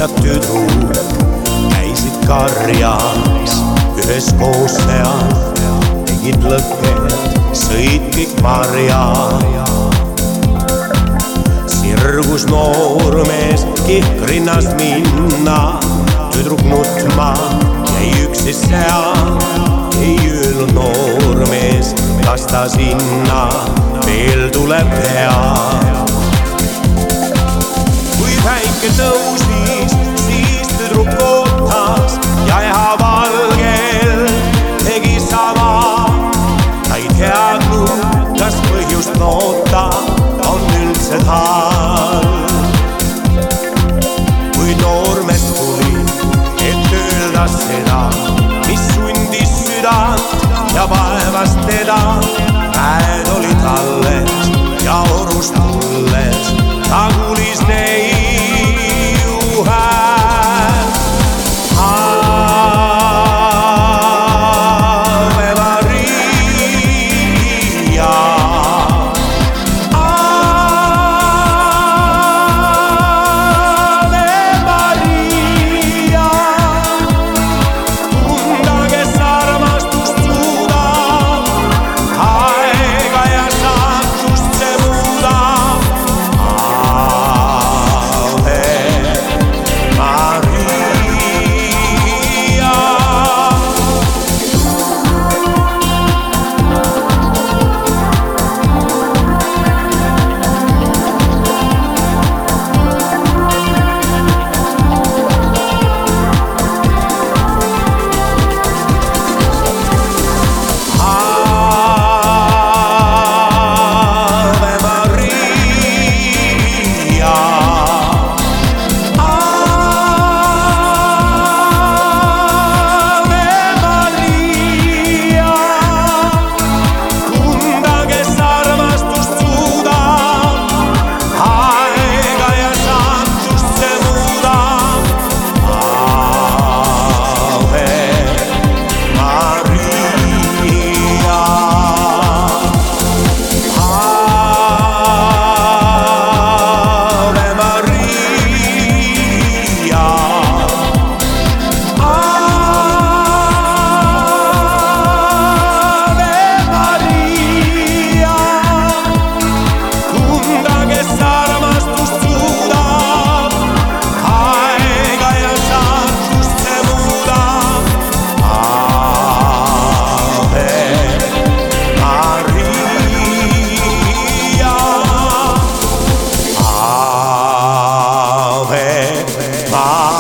ja tüdruk käisid karjas üheskoos seal, tegid lõket, sõid kõik marja. Sirgus noormees kihkrinnas minna, tüdruk nutma jäi üksi seal. Ei öelnud noormees, kas ta sinna veel tuleb peab. Kui päike tõusis, siis tüdruk ootas ja valgel tegi sama. Ta ei teadnud, kas põhjust loota on üldse tal. Kui noormees tuli, et öelda seda, mis sundis südant ja vaevas teda. Käed olid alles ja orust tulles ta kuulis neiu hääl. Ave Maria, Ave Maria, tunda, kes armastust suudab, aega ja saatust see muudab. Ave Maria. Ave Maria.